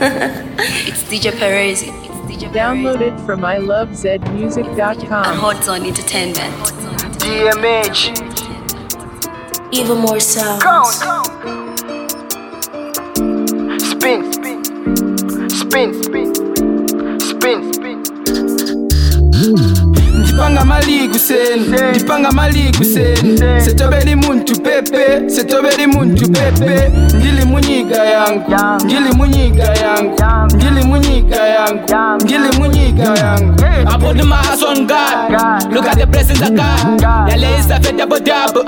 It's DJ Perez. Download it from ilovezmusic.com. And Hot Zone Entertainment. DMH. Even more sounds. Count. Spin. Ndipanga mali kuseni setobeli muntu pepe ngili munyiga yangu I put my eyes on God. Look at the blessings I got. Yaleza fete bodabo.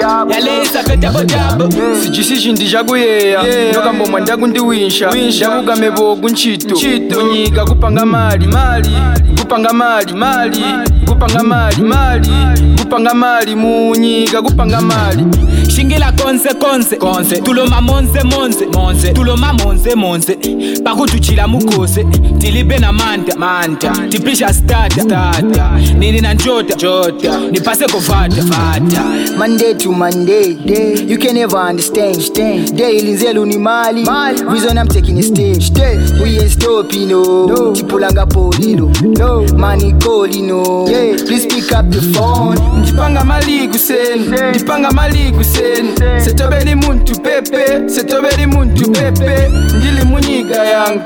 sijisiji ndijaguyeya nokambo mwandagu ndiwinsha ndavuga mebogu nchito munyiga kupanga mali munyiga kupanga mali Shingila konse tuloma monze tuloma monze pakutuchila mukose tilibe na manta tipisha starta nini na njota nipase kovata Monday to Monday, you can never understand. Daily nzelu ni mali. Reason I'm taking a stage. We ain't stopping, no. Tipulanga polino, no. Money calling, no. Please pick up the phone. Ndipanga mali kuseni setobeli muntu pepe ngili munyiga yangu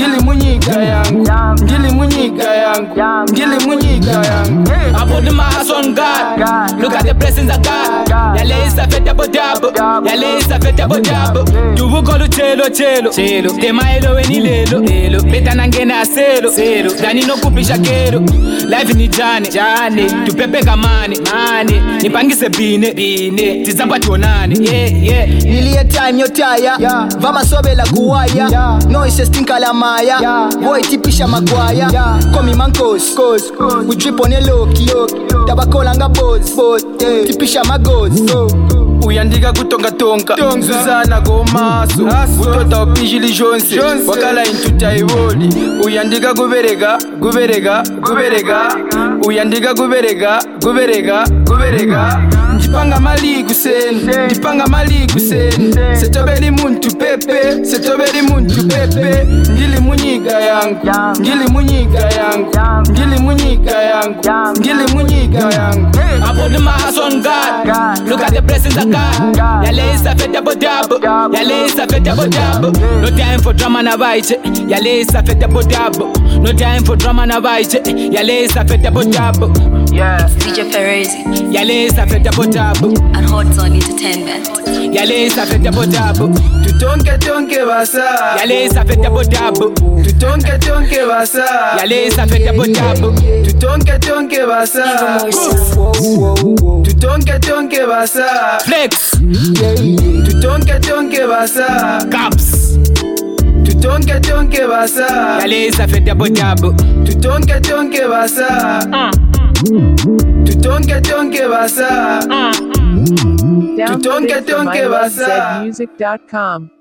I put my eyes on God. Look at the blessings I got. Yaleza fete bodabo. Tuvuko luchelo tema elo weni lelo beta nangena selo dani no kupisha kero life ni jane tupepe kamane nipangise bine tizamba tionane yeah Nilie time yotaya Vama sobela kuwaya Noise stinka la maya Boy tipisha magwaya Komi mankos We drip on a low Tabakola nga boss Tipisha magos uyandika kutonga Zuzana gomaso utota opijili jonse wakala intuta iboli uyandika kuberega uyandika kuberega Ndipanga mali kuseni setobeli muntu pepe ngili munyiga yangu I put my eyes on God. Look at the blessings I got. Yaleza fete bodabo. No time for drama na vaiche. Yaleza fete bodabo. No time for drama na vaiche. Yaleza fete bodabo. It's DJ Perez. Yaleza fete bodabo. And Hot Zone Entertainment. Yaleza fete bodabo. tutonke basa Yaleza fete bodabo. tutonke basa Yaleza fete bodabo. tutonke basa tutonke basa Flex. tutonke basa Caps. tutonke basa Yaleza fete bodabo. tutonke basa tutonke basa Download it from tutonke basa ilovezmusic.com.